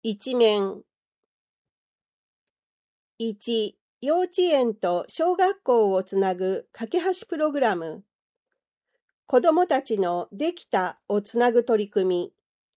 一面。1、幼稚園と小学校をつなぐ架け橋プログラム。子どもたちのできたをつなぐ取り組み。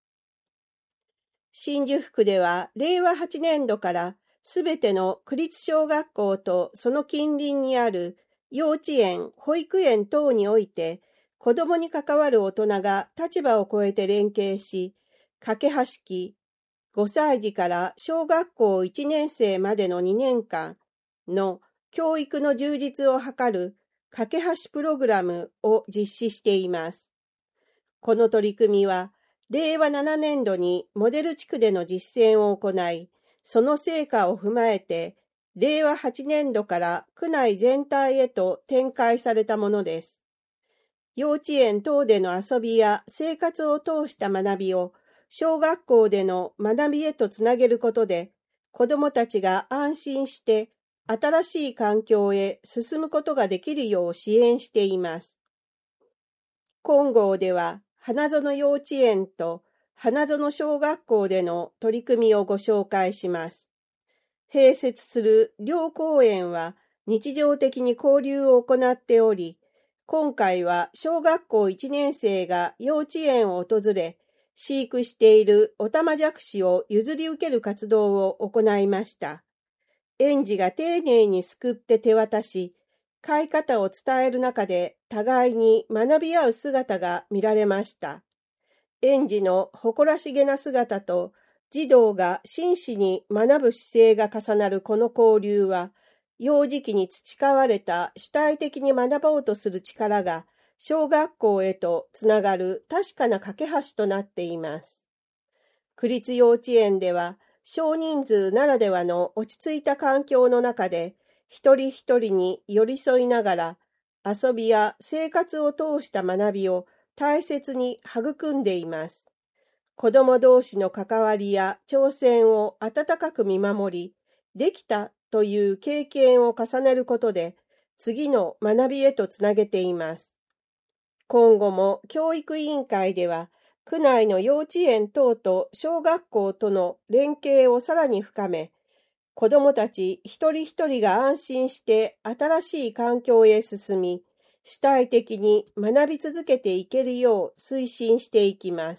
新宿区では令和8年度からすべての区立小学校とその近隣にある幼稚園、保育園等において子どもに関わる大人が立場を超えて連携し、架け橋期、5歳児から小学校1年生までの2年間の教育の充実を図る架け橋プログラムを実施しています。この取り組みは、令和7年度にモデル地区での実践を行い、その成果を踏まえて、令和8年度から区内全体へと展開されたものです。幼稚園等での遊びや生活を通した学びを小学校での学びへとつなげることで、子どもたちが安心して新しい環境へ進むことができるよう支援しています。今号では、花園幼稚園と花園小学校での取り組みをご紹介します。併設する両公園は日常的に交流を行っており、今回は小学校1年生が幼稚園を訪れ、飼育しているオタマジャクシを譲り受ける活動を行いました。園児が丁寧にすくって手渡し、飼い方を伝える中で互いに学び合う姿が見られました。園児の誇らしげな姿と児童が真摯に学ぶ姿勢が重なるこの交流は、幼児期に培われた主体的に学ぼうとする力が小学校へとつながる確かな架け橋となっています。区立幼稚園では少人数ならではの落ち着いた環境の中で一人一人に寄り添いながら遊びや生活を通した学びを大切に育んでいます。子ども同士の関わりや挑戦を温かく見守り、できたという経験を重ねることで、次の学びへとつなげています。今後も教育委員会では、区内の幼稚園等と小学校との連携をさらに深め、子どもたち一人一人が安心して新しい環境へ進み、主体的に学び続けていけるよう推進していきます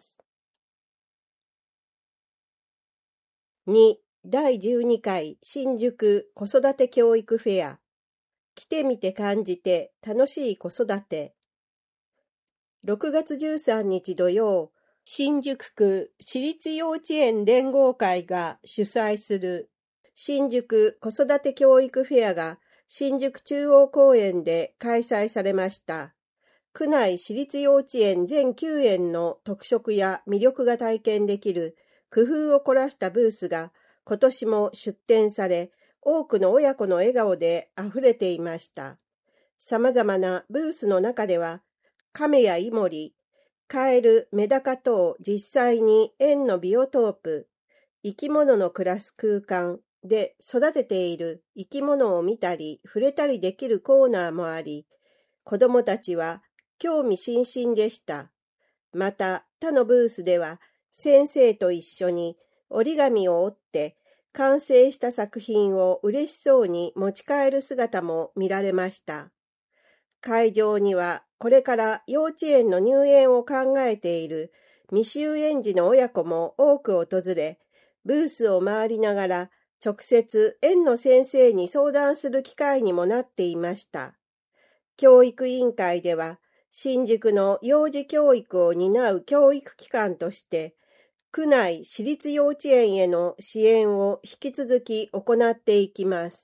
。2、第12回新宿子育て教育フェア。来てみて感じて楽しい子育て。6月13日土曜、新宿区私立幼稚園連合会が主催する新宿子育て教育フェアが新宿中央公園で開催されました。区内私立幼稚園全9園の特色や魅力が体験できる工夫を凝らしたブースが今年も出展され、多くの親子の笑顔であふれていました。様々なブースの中では、亀やイモリ、カエル、メダカ等実際に園のビオトープ、生き物の暮らす空間で育てている生き物を見たり触れたりできるコーナーもあり、子どもたちは興味津々でした。また他のブースでは先生と一緒に折り紙を折って完成した作品を嬉しそうに持ち帰る姿も見られました。会場にはこれから幼稚園の入園を考えている未就園児の親子も多く訪れ、ブースを回りながら直接園の先生に相談する機会にもなっていました。教育委員会では、新宿の幼児教育を担う教育機関として、区内私立幼稚園への支援を引き続き行っていきます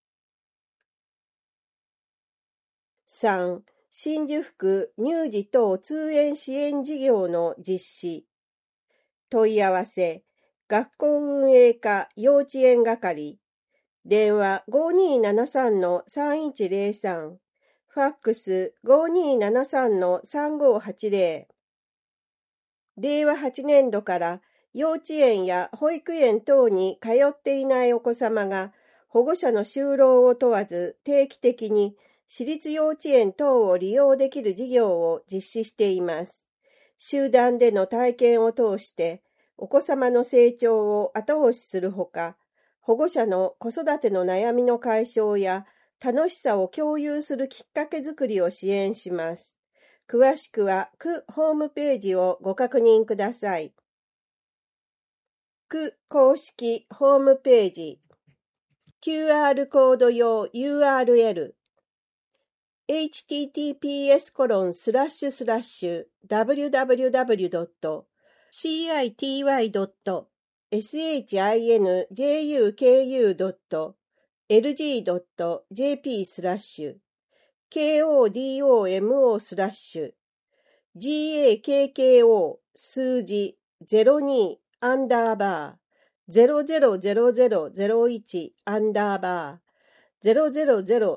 。3、新宿区乳児等通園支援事業の実施。問い合わせ、学校運営課幼稚園係、電話5273-3103、ファックス5273-3580。令和8年度から幼稚園や保育園等に通っていないお子様が保護者の就労を問わず定期的に私立幼稚園等を利用できる事業を実施しています。集団での体験を通してお子様の成長を後押しするほか、保護者の子育ての悩みの解消や楽しさを共有するきっかけづくりを支援します。詳しくは区ホームページをご確認ください。区公式ホームページ QR コード用 URL https://www.cityway.shinjuku.komo/ 数字02アンダーバー000001アンダーバー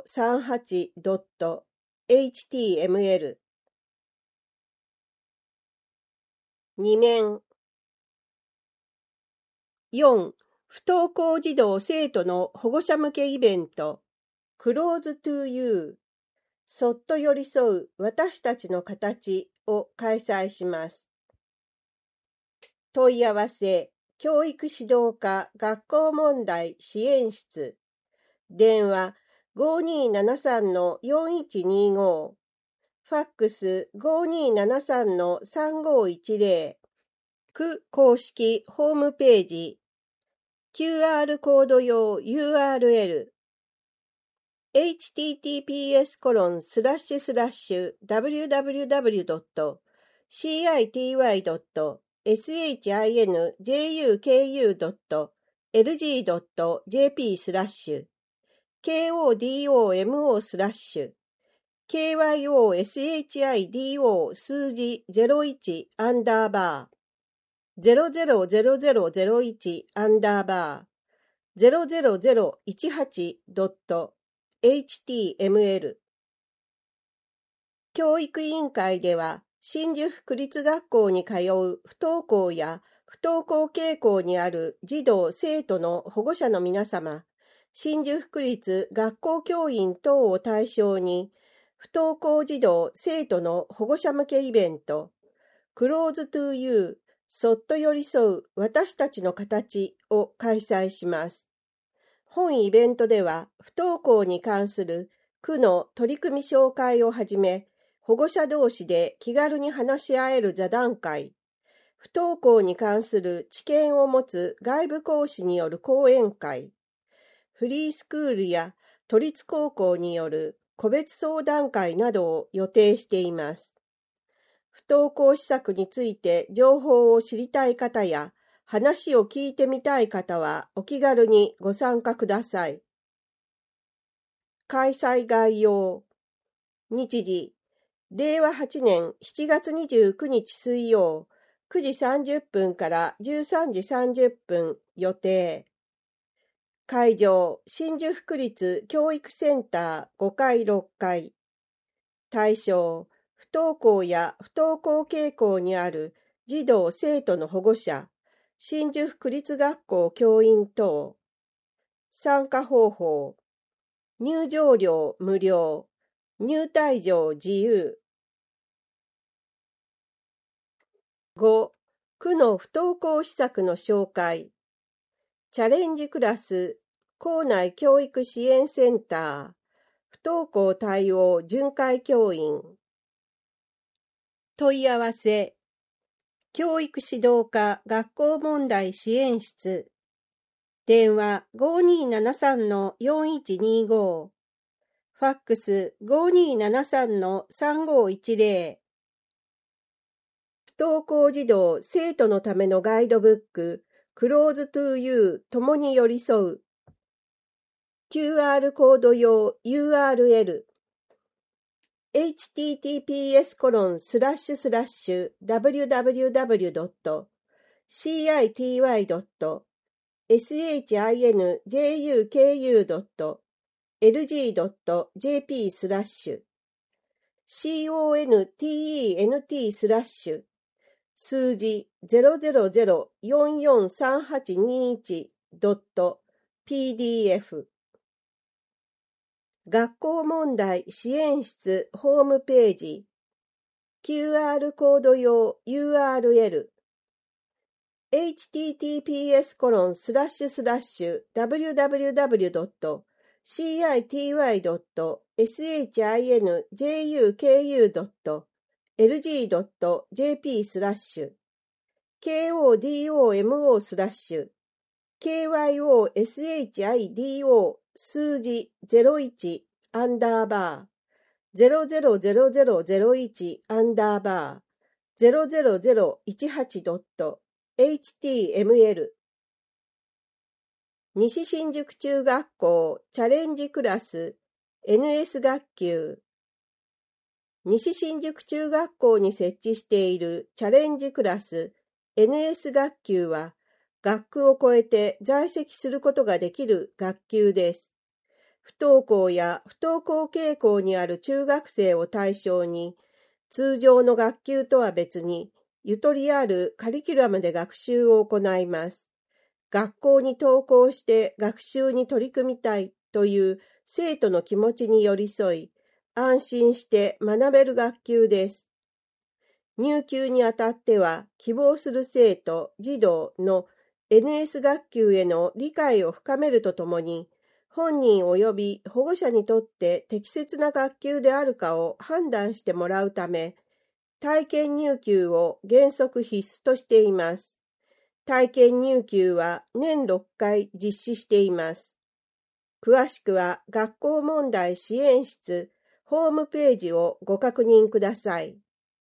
0038.html 2面4不登校児童生徒の保護者向けイベント Close to You そっと寄り添う私たちの形を開催します。問い合わせ教育指導課学校問題支援室電話 5273-4125 ファックス 5273-3510 区公式ホームページ QR コード用 URL https://www.shinjuku.lg.jp/KYOSHIDO 数字01アンダーバー000001アンダーバー00018.html 教育委員会では、新宿区立学校に通う不登校や不登校傾向にある児童・生徒の保護者の皆様、新宿区立学校教員等を対象に、不登校児童・生徒の保護者向けイベント、Close to You そっと寄り添う私たちの形を開催します。本イベントでは、不登校に関する区の取り組み紹介をはじめ、保護者同士で気軽に話し合える座談会、不登校に関する知見を持つ外部講師による講演会、フリースクールや都立高校による個別相談会などを予定しています。不登校施策について情報を知りたい方や、話を聞いてみたい方はお気軽にご参加ください。開催概要。日時、令和8年7月29日水曜、9時30分から13時30分予定。会場、新宿区立教育センター5階6階。対象、不登校や不登校傾向にある児童・生徒の保護者、新宿区立学校教員等。参加方法、入場料無料、入退場自由。5. 区の不登校施策の紹介。チャレンジクラス、校内教育支援センター、不登校対応巡回教員。問い合わせ。教育指導課学校問題支援室。電話 5273-4125。ファックス 5273-3510。不登校児童・生徒のためのガイドブック Close to You 共に寄り添う QR コード用 URL https://www.shinjuku.lg.jp/ 数字 000443821.pdf 学校問題支援室ホームページ QR コード用 URL https://www.cite.doc.sydo数字01アンダーバー000001アンダーバー00018.html 西新宿中学校チャレンジクラス NS 学級西新宿中学校に設置しているチャレンジクラス NS 学級は学区を超えて在籍することができる学級です。不登校や不登校傾向にある中学生を対象に通常の学級とは別にゆとりあるカリキュラムで学習を行います。学校に登校して学習に取り組みたいという生徒の気持ちに寄り添い、安心して学べる学級です。入級にあたっては、希望する生徒、児童の NS 学級への理解を深めるとともに、本人及び保護者にとって適切な学級であるかを判断してもらうため、体験入級を原則必須としています。体験入級は年6回実施しています。詳しくは学校問題支援室ホームページをご確認ください。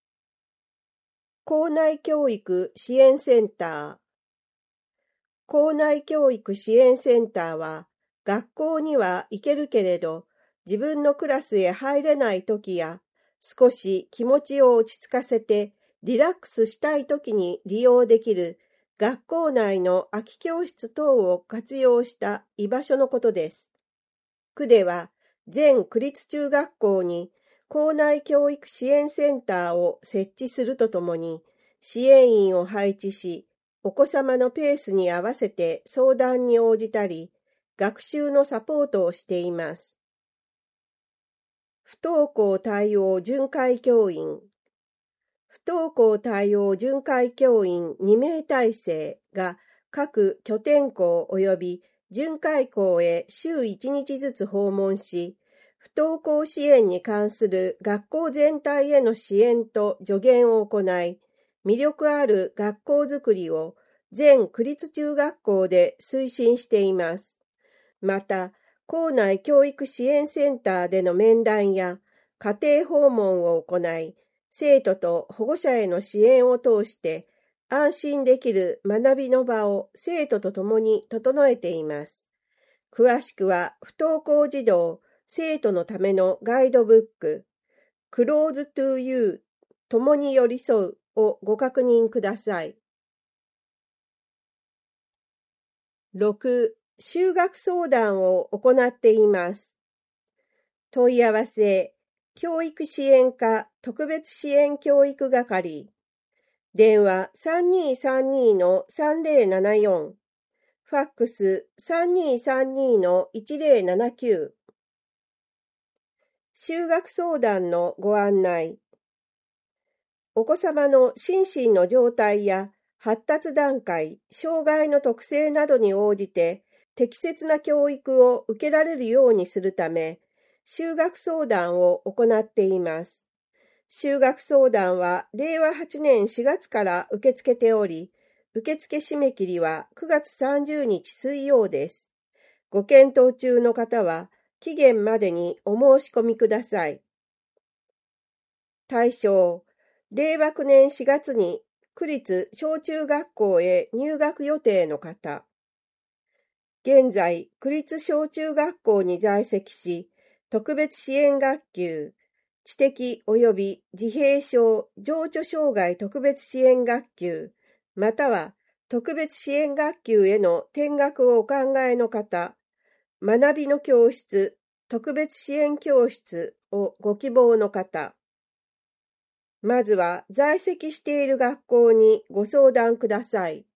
校内教育支援センター。校内教育支援センターは、学校には行けるけれど、自分のクラスへ入れないときや、少し気持ちを落ち着かせてリラックスしたいときに利用できる学校内の空き教室等を活用した居場所のことです。区では全区立中学校に校内教育支援センターを設置するとともに、支援員を配置し、お子様のペースに合わせて相談に応じたり、学習のサポートをしています。不登校対応巡回教員。不登校対応巡回教員2名体制が各拠点校及び巡回校へ週1日ずつ訪問し、不登校支援に関する学校全体への支援と助言を行い、魅力ある学校づくりを全区立中学校で推進しています。また、校内教育支援センターでの面談や家庭訪問を行い、生徒と保護者への支援を通して安心できる学びの場を生徒と共に整えています。詳しくは不登校児童、生徒のためのガイドブック、Close to You 共に寄り添うをご確認ください。6. 就学相談を行っています。問い合わせ、教育支援課特別支援教育係、電話3232-3074、ファックス3232-1079。就学相談のご案内。お子様の心身の状態や発達段階、障害の特性などに応じて適切な教育を受けられるようにするため、就学相談を行っています。就学相談は令和8年4月から受け付けており、受付締め切りは9月30日水曜です。ご検討中の方は期限までにお申し込みください。対象、令和9年4月に区立小中学校へ入学予定の方。現在、区立小中学校に在籍し、特別支援学級、知的及び自閉症情緒障害特別支援学級、または特別支援学級への転学をお考えの方、学びの教室、特別支援教室をご希望の方、まずは在籍している学校にご相談ください。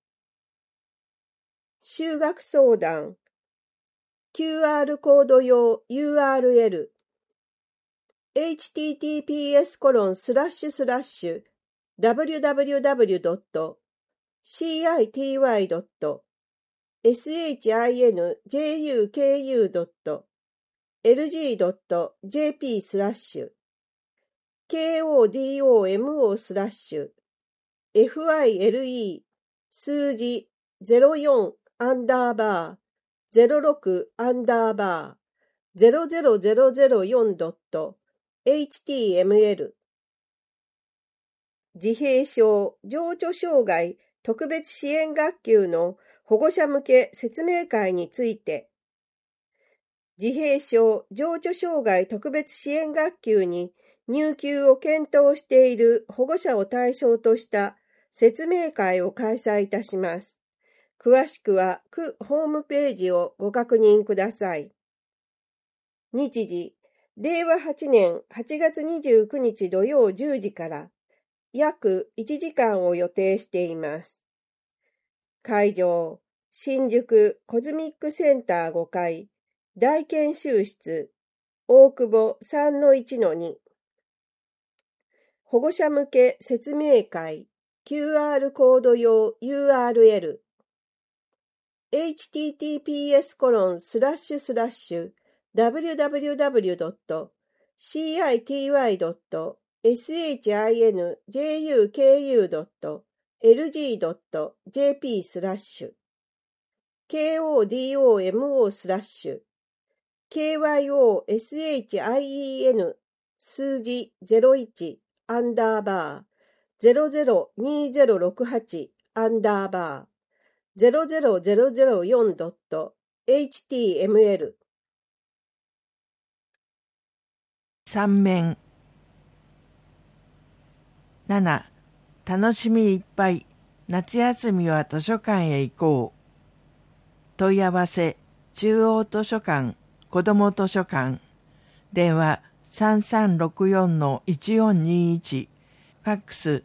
就学相談 QR コード用 URL https://www citi.ydoctor.shijuke.jp/.数字04-06-0004.html 自閉症情緒障害特別支援学級の保護者向け説明会について、自閉症情緒障害特別支援学級に入級を検討している保護者を対象とした説明会を開催いたします。詳しくは区ホームページをご確認ください。日時、令和8年8月29日土曜10時から約1時間を予定しています。会場、新宿コズミックセンター5階、大研修室、大久保 3-1-2。保護者向け説明会、QR コード用 URL、https://www.city.shinjuku.lg.jp/ kodomo/kyoshien 数字01-0068-0004.html 3面7楽しみいっぱい夏休みは図書館へ行こう。問い合わせ中央図書館子ども図書館電話 3364-1421 ファックス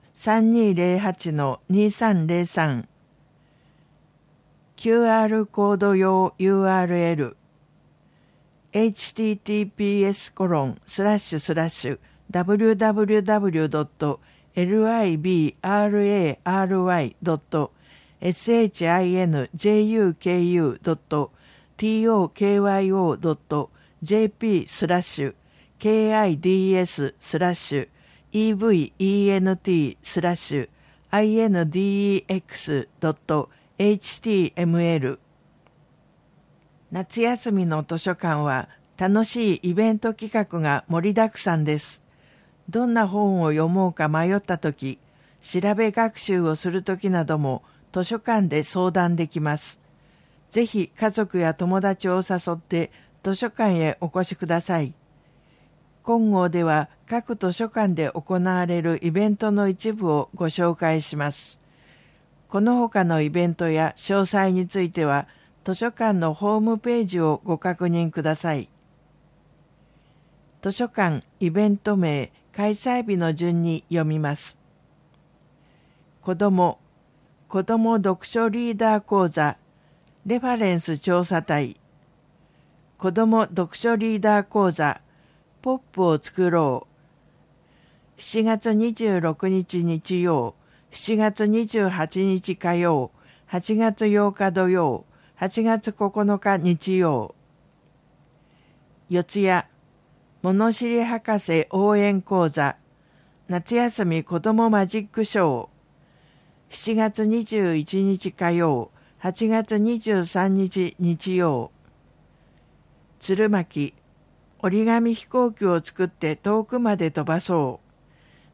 3208-2303 QR コード用 URL https://www.library.tokyo.kids/event/index.html 夏休みの図書館は楽しいイベント企画が盛りだくさんです。どんな本を読もうか迷ったとき、調べ学習をするときなども図書館で相談できます。ぜひ家族や友達を誘って図書館へお越しください。金剛では各図書館で行われるイベントの一部をご紹介します。この他のイベントや詳細については図書館のホームページをご確認ください。図書館イベント名、開催日の順に読みます。子ども読書リーダー講座、レファレンス調査隊、子ども読書リーダー講座、ポップを作ろう。7月26日日曜、7月28日火曜、8月8日土曜、8月9日日曜。四谷物知り博士応援講座夏休み子どもマジックショー。7月21日火曜、8月23日日曜。鶴巻折り紙飛行機を作って遠くまで飛ばそう。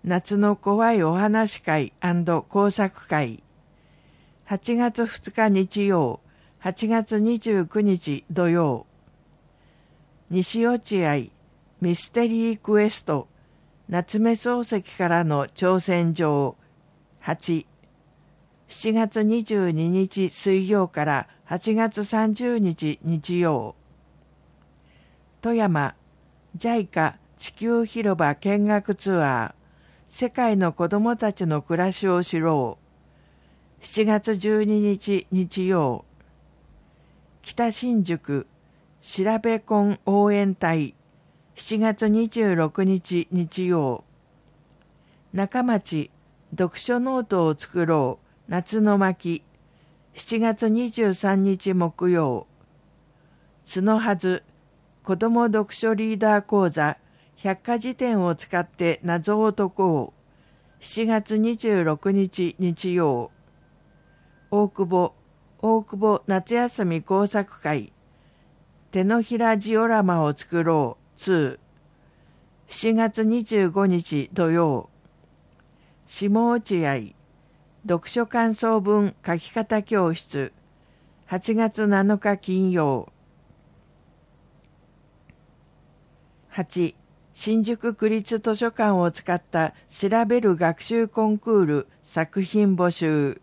夏の怖いお話会&工作会。8月2日日曜、8月29日土曜。西落合ミステリークエスト夏目漱石からの挑戦状8。7月22日水曜から8月30日日曜。富山 JICA 地球広場見学ツアー世界の子どもたちの暮らしを知ろう。7月12日日曜。北新宿調べ婚応援隊7月26日日曜。中町読書ノートを作ろう夏の巻、7月23日木曜。角はず、子ども読書リーダー講座、百科事典を使って謎を解こう。7月26日日曜。大久保夏休み工作会、手のひらジオラマを作ろう2。7月25日土曜。下落合、読書感想文書き方教室、8月7日金曜。8. 新宿区立図書館を使った調べる学習コンクール作品募集。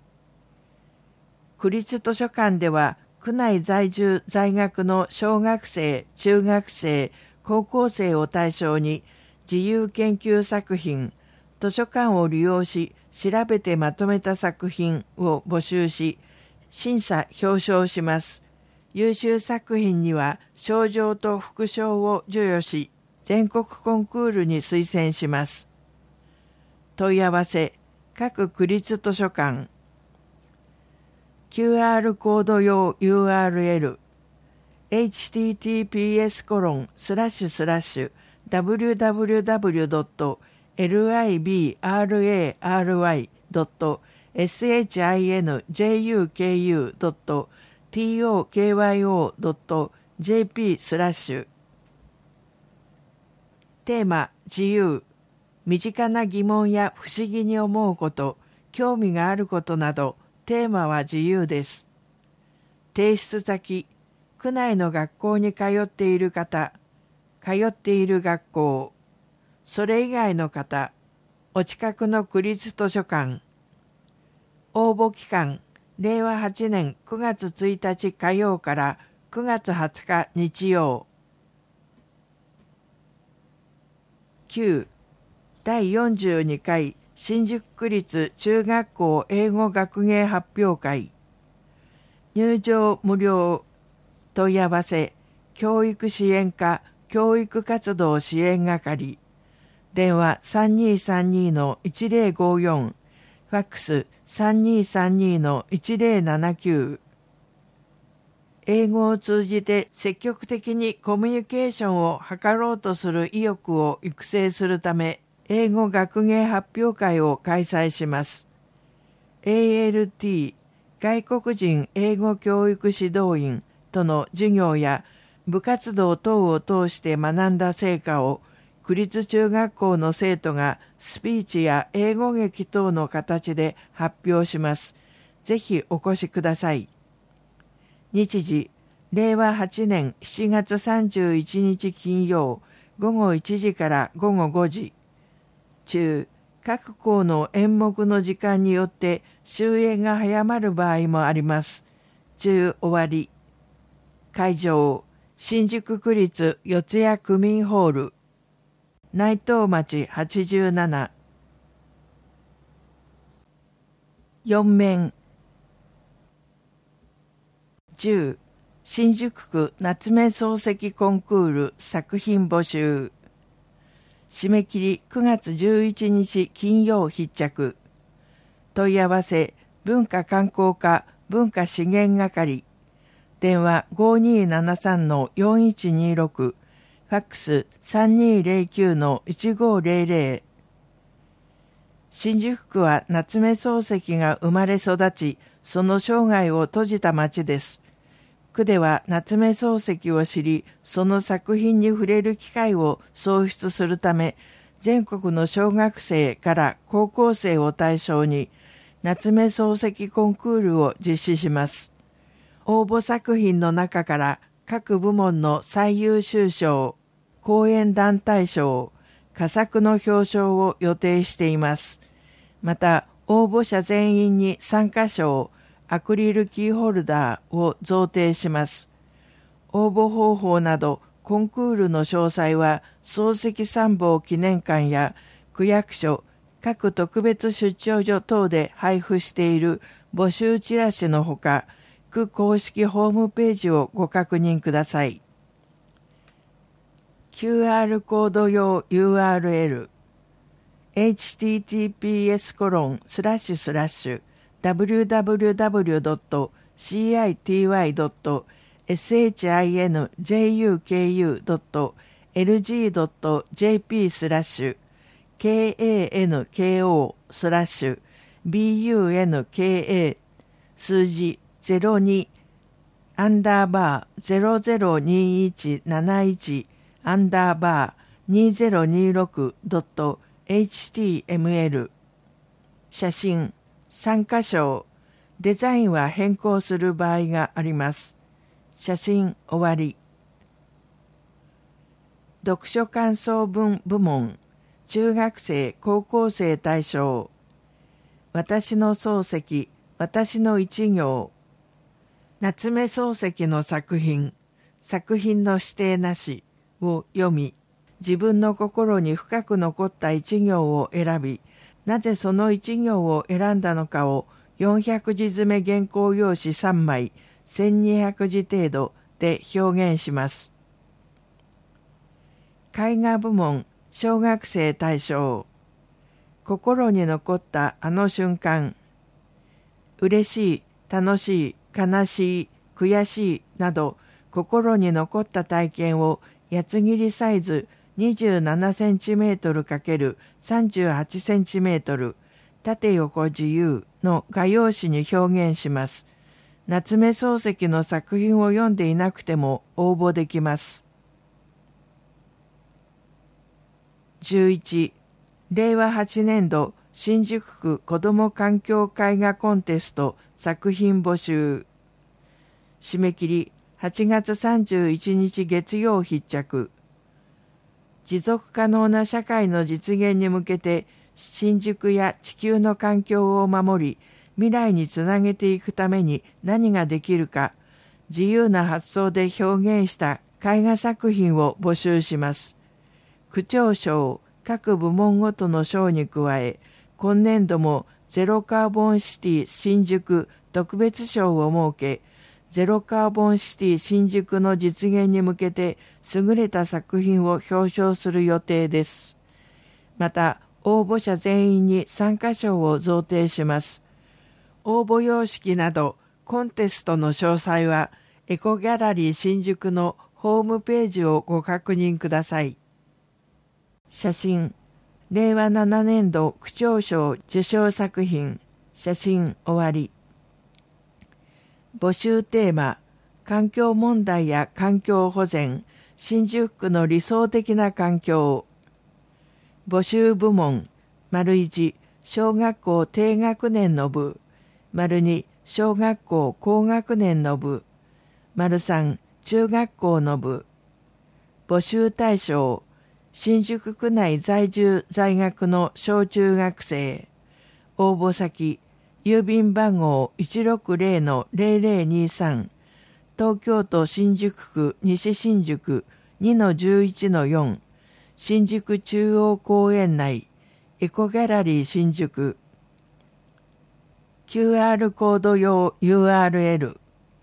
区立図書館では区内在住在学の小学生、中学生、高校生を対象に自由研究作品、図書館を利用し調べてまとめた作品を募集し、審査表彰します。優秀作品には賞状と副賞を授与し、全国コンクールに推薦します。問い合わせ、各区立図書館。QR コード用 URL、https://www.library.tokyo.jp/テーマ、自由。身近な疑問や不思議に思うこと、興味があることなど、テーマは自由です。提出先、区内の学校に通っている方、通っている学校、それ以外の方、お近くの区立図書館。応募期間、令和8年9月1日火曜から9月20日日曜。9. 第42回新宿区立中学校英語学芸発表会。入場無料。問い合わせ、教育支援課教育活動支援係。電話 3232-1054、ファックス 3232-1079。英語を通じて積極的にコミュニケーションを図ろうとする意欲を育成するため、英語学芸発表会を開催します。ALT、外国人英語教育指導員との授業や部活動等を通して学んだ成果を、区立中学校の生徒がスピーチや英語劇等の形で発表します。ぜひお越しください。日時、令和8年7月31日金曜、午後1時から午後5時。中、各校の演目の時間によって終演が早まる場合もあります。中終わり。会場、新宿区立四谷区民ホール。内藤町87。4面。10. 新宿区夏目漱石コンクール作品募集。締め切り9月11日金曜必着。問い合わせ、文化観光課文化資源係。電話 5273-4126、ファックス 3209-1500。新宿区は夏目漱石が生まれ育ち、その生涯を閉じた町です。区では夏目漱石を知り、その作品に触れる機会を創出するため、全国の小学生から高校生を対象に、夏目漱石コンクールを実施します。応募作品の中から各部門の最優秀賞、講演団体賞、佳作の表彰を予定しています。また、応募者全員に参加賞、アクリルキーホルダーを贈呈します。応募方法などコンクールの詳細は漱石参謀記念館や区役所、各特別出張所等で配布している募集チラシのほか、区公式ホームページをご確認ください。QR コード用 URL https:// www.citiynuk.sjinju.junko/bunka数字02-0021-2026.html 写真参加賞デザインは変更する場合があります。写真終わり。読書感想文部門中学生高校生対象私の漱石私の一行夏目漱石の作品の指定なしを読み自分の心に深く残った一行を選びなぜその一行を選んだのかを400字詰め原稿用紙3枚1200字程度で表現します。絵画部門小学生対象心に残ったあの瞬間嬉しい、楽しい、悲しい、悔しいなど心に残った体験を八つ切りサイズ27cm×38cm 縦横自由の画用紙に表現します。夏目漱石の作品を読んでいなくても応募できます。11. 令和8年度新宿区子ども環境絵画コンテスト作品募集締め切り8月31日月曜必着持続可能な社会の実現に向けて新宿や地球の環境を守り未来につなげていくために何ができるか自由な発想で表現した絵画作品を募集します。区長賞各部門ごとの賞に加え今年度もゼロカーボンシティ新宿特別賞を設けゼロカーボンシティ新宿の実現に向けて優れた作品を表彰する予定です。また応募者全員に参加賞を贈呈します。応募様式などコンテストの詳細はエコギャラリー新宿のホームページをご確認ください。写真令和7年度区長賞受賞作品写真終わり募集テーマ環境問題や環境保全新宿区の理想的な環境募集部門 ① 小学校低学年の部 ② 小学校高学年の部 ③ 中学校の部募集対象新宿区内在住在学の小中学生応募先郵便番号 160-0023 東京都新宿区西新宿 2-11-4 新宿中央公園内エコギャラリー新宿 QR コード用 URL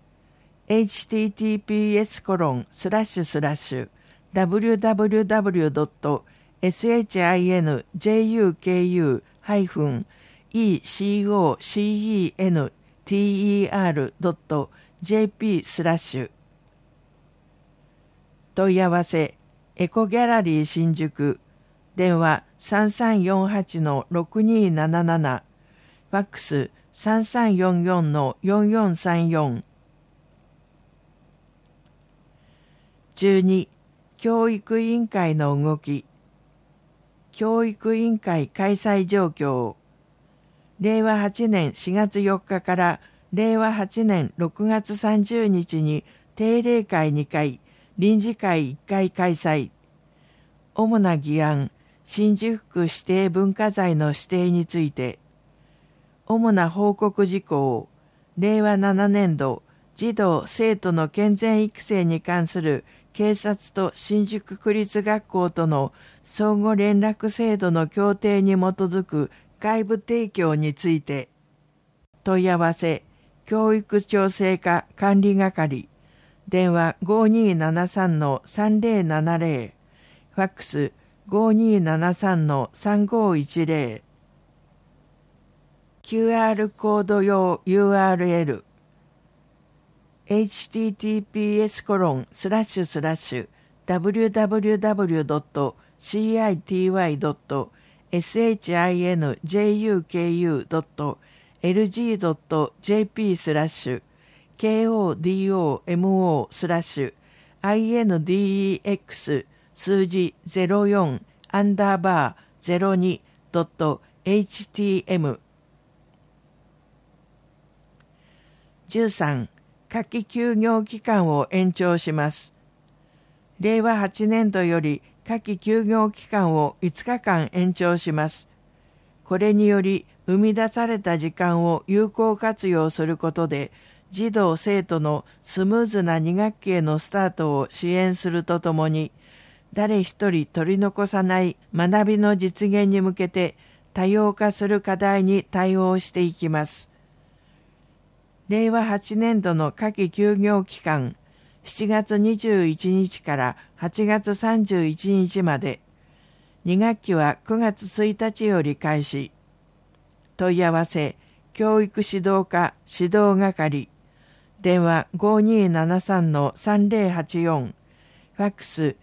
https://www.sinjuker.jp/ 問い合わせエコギャラリー新宿電話 3348-6277 ファックス 3344-4434 12. 教育委員会の動き教育委員会開催状況令和8年4月4日から令和8年6月30日に定例会2回臨時会1回開催主な議案新宿区指定文化財の指定について主な報告事項令和7年度児童生徒の健全育成に関する警察と新宿区立学校との相互連絡制度の協定に基づく外部提供について問い合わせ教育調整課管理係電話 5273-3070 ファックス 5273-3510 QR コード用 URL https://www.city.co.jp/kodomo/index 数字 04-02.htm 13. 夏季休業期間を延長します。令和8年度より夏季休業期間を5日間延長します。これにより生み出された時間を有効活用することで、児童生徒のスムーズな2学期へのスタートを支援するとともに、誰一人取り残さない学びの実現に向けて多様化する課題に対応していきます。令和8年度の夏季休業期間、7月21日から8月31日まで、2学期は9月1日より開始。問い合わせ、教育指導課指導係、電話 5273-3084、ファックス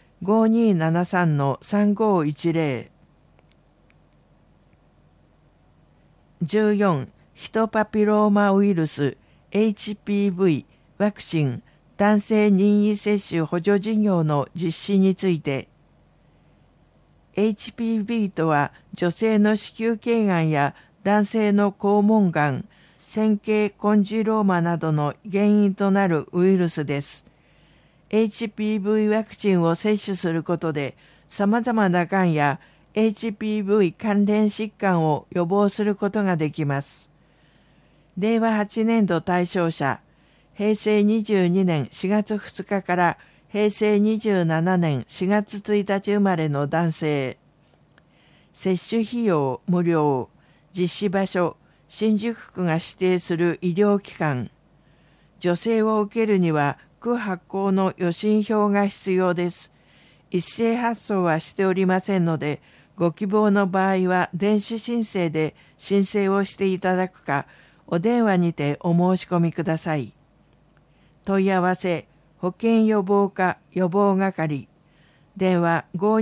5273-3510。14. ヒトパピローマウイルス HPV ワクチン男性任意接種補助事業の実施について、HPV とは女性の子宮頸がんや男性の肛門がん、尖圭コンジローマなどの原因となるウイルスです。HPV ワクチンを接種することで、様々ながんや HPV 関連疾患を予防することができます。令和8年度対象者、平成22年4月2日から平成27年4月1日生まれの男性。接種費用無料。実施場所、新宿区が指定する医療機関。助成を受けるには区発行の予診票が必要です。一斉発送はしておりませんので、ご希望の場合は電子申請で申請をしていただくか、お電話にてお申し込みください。問い合わせ、保健予防課予防係、電話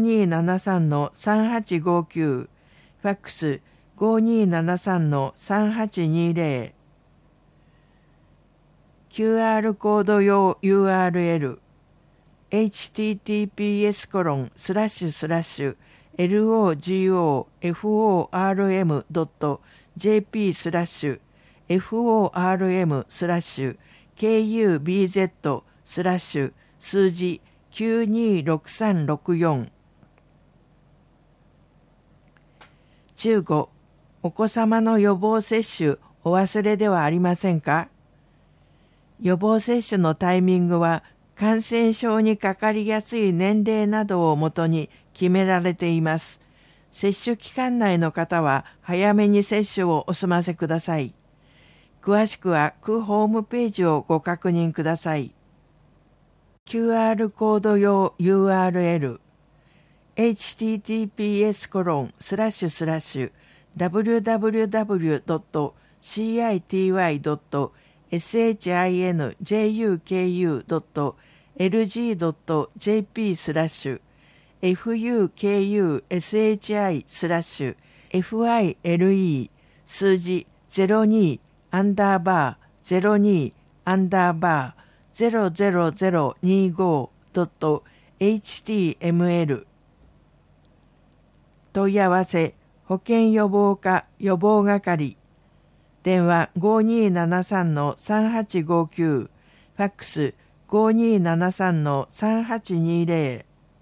5273-3859、ファックス 5273-3820。QR コード用 URL https://logoform/kubz/ 数字926364。15. お子様の予防接種お忘れではありませんか？予防接種のタイミングは感染症にかかりやすい年齢などをもとに決められています。接種期間内の方は早めに接種をお済ませください。詳しくは区ホームページをご確認ください。QR コード用 URL https://www.city.fukushi/file/file 数字 02-02-00025.html 問い合わせ、保健予防課予防係、電話 5273-3859、ファックス 5273-3820。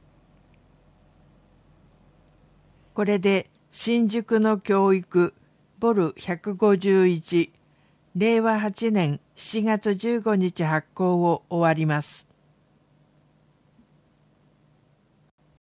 これで新宿の教育ボル151令和8年7月15日発行を終わります。